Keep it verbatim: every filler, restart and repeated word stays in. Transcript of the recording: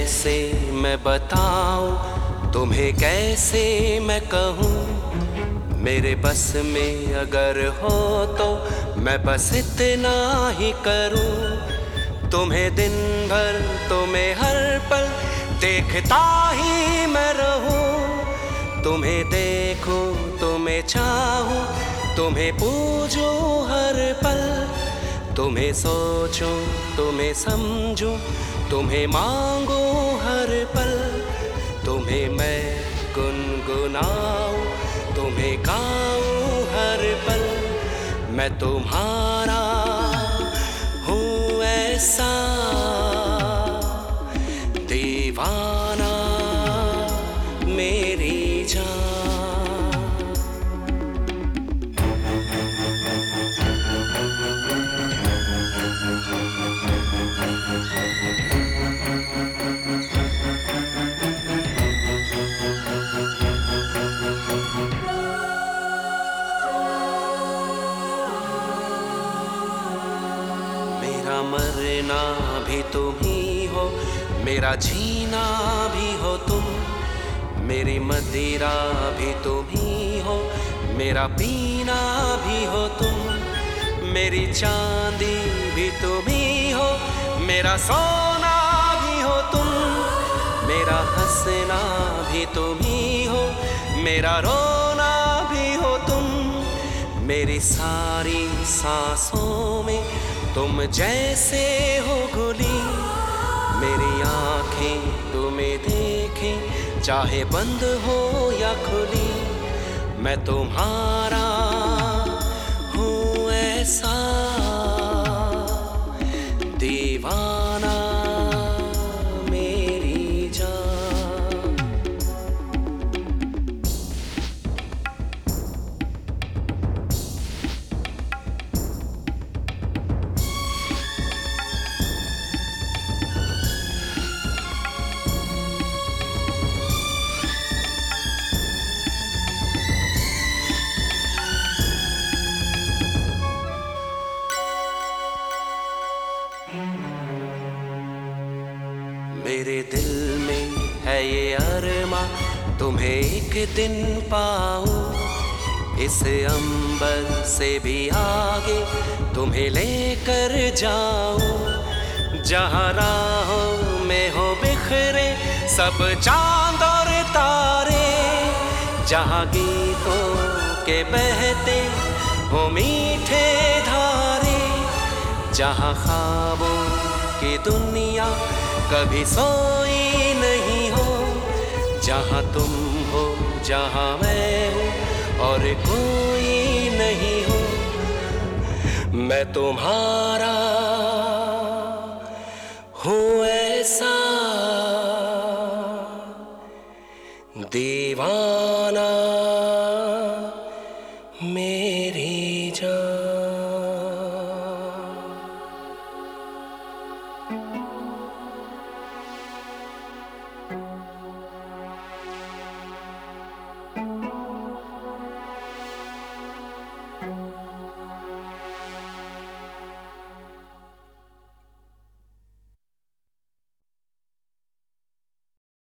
कैसे मैं बताऊं, तुम्हें कैसे मैं कहूँ। मेरे बस में अगर हो तो मैं बस इतना ही करूं। तुम्हें दिन भर, तुम्हें हर पल देखता ही मैं रहूं। तुम्हें देखूं, तुम्हें चाहूं, तुम्हें पूजूं हर पल। तुम्हें सोचूं, तुम्हें समझूं, तुम्हें मांगूं हर पल। तुम्हें मैं गुनगुनाऊं, तुम्हें गाऊं हर पल। मैं तुम्हारा हूँ ऐसा दीवाना मेरी जान। मेरा मरना भी तुम ही हो, मेरा जीना भी हो तुम। मेरी मदिरा भी तुम ही हो, मेरा पीना भी हो तुम। मेरी चांदी भी तुम ही हो, मेरा सोना भी हो तुम। मेरा हंसना भी तुम ही हो, मेरा रोना भी हो तुम। मेरी सारी सांसों में तुम जैसे हो घुली। मेरी आंखें तुम्हें देखें, चाहे बंद हो या खुली। मैं तुम्हारा हूँ ऐसा दीवाना मेरी जान। मेरे दिल में है ये अरमा, तुम्हें एक दिन पाऊं। इस अंबर से भी आगे तुम्हें लेकर जाऊं। जहां राहों में हो बिखरे सब चांद और तारे। जहां गीतों के बहते हो मीठे धारे। जहां ख्वाबों की दुनिया कभी सोई नहीं हो। जहां तुम हो, जहां मैं हूँ और कोई नहीं हो। मैं तुम्हारा हूँ ऐसा दीवाना मेरी